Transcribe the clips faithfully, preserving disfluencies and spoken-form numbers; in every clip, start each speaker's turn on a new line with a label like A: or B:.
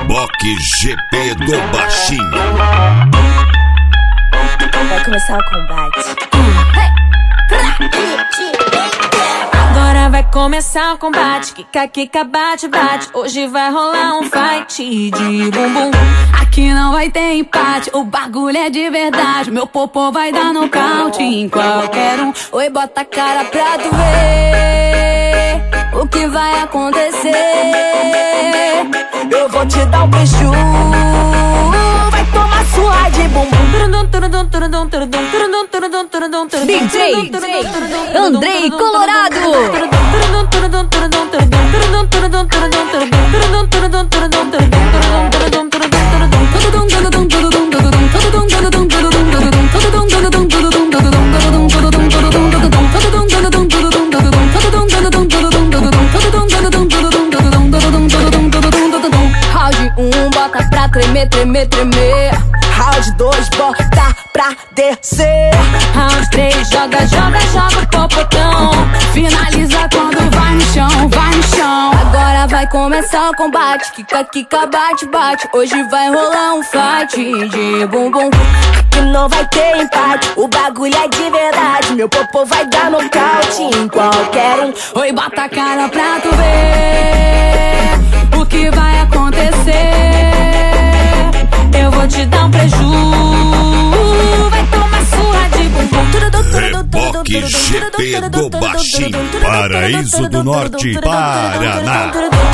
A: Reboque G P do Baixinho.
B: Vai começar o combate.
C: Agora vai começar o combate. Kika, kika, bate, bate. Hoje vai rolar um fight de bumbum.
D: Aqui não vai ter empate, o bagulho é de verdade. Meu popô vai dar nocaute em qualquer um. Oi, bota a cara pra tu ver o que vai acontecer.
B: Eu vou te dar um beijo, vai tomar surra de bumbum.
D: D J Andrei Colorado.
B: Round um, bota pra tremer, tremer, tremer. Round dois, bota pra descer.
D: Round três, joga, joga, joga o popotão. Finaliza quando vai no chão, vai no chão.
B: Agora vai começar o combate. Kika, kika, bate, bate. Hoje vai rolar um fight de bumbum. Aqui não vai ter empate, o bagulho é de verdade. Meu popô vai dar nocaute em qualquer um.
D: Oi, bota a cara pra tu ver o que vai acontecer.
C: Eu vou te dar um preju, vai tomar surra de bumbum.
A: Reboque G P do Baixinho, Paraíso do Norte, Paraná.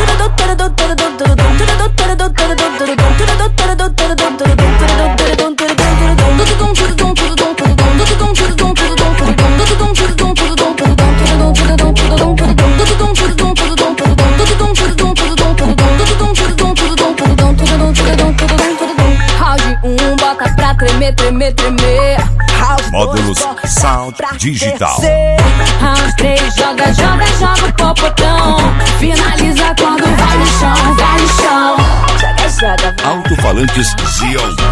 B: Round um, bota pra tremer, tremer, tremer.
A: Módulos Sound Digital.
C: Round três, joga, joga, joga o popotão.
D: Finaliza quando vai no chão, vai no chão.
B: Joga, joga, vai.
A: Alto-falantes Zion.